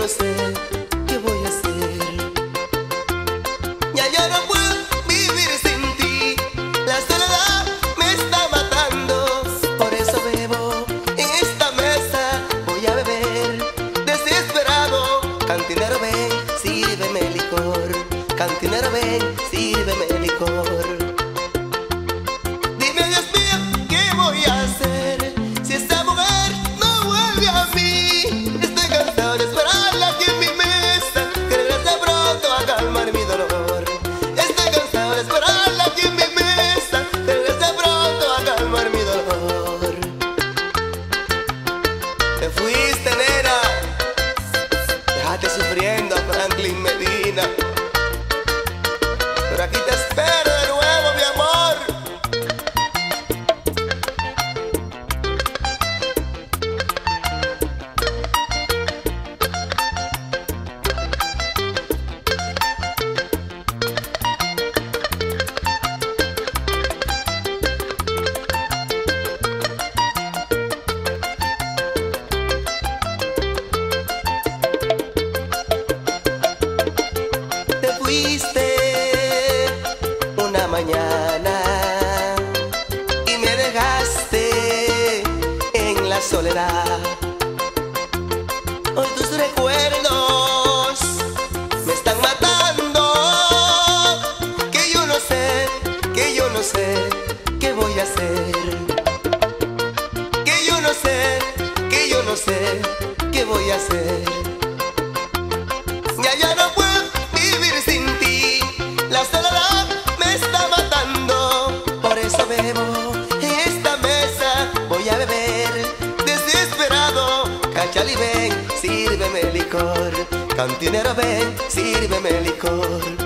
no sé qué voy a hacer. Ya yo no puedo vivir sin ti, la soledad me está matando. Por eso bebo en esta mesa, voy a beber desesperado. Cantinero ven, sírveme licor. Cantinero ven, sírveme licor. Dime Dios mío, ¿qué voy a hacer si esta mujer no vuelve a mí? Estoy cansado de esperarla aquí en mi mesa, que regrese pronto a calmar mi dolor. Estoy cansado de esperarla aquí en mi mesa, que regrese pronto a calmar mi dolor. Te fuiste, nena, dejaste sufriendo a Franklin Medina, pero aquí te espero de nuevo, mi amor. Te fuiste una mañana y me dejaste en la soledad. Hoy tus recuerdos me están matando. Que yo no sé, que yo no sé qué voy a hacer. Que yo no sé, que yo no sé qué voy a hacer. Ya no puedo vivir sin ti, la soledad me está matando. Por eso bebo en esta mesa, voy a beber desesperado. Cachali ven, sírveme licor. Cantinero ven, sírveme licor.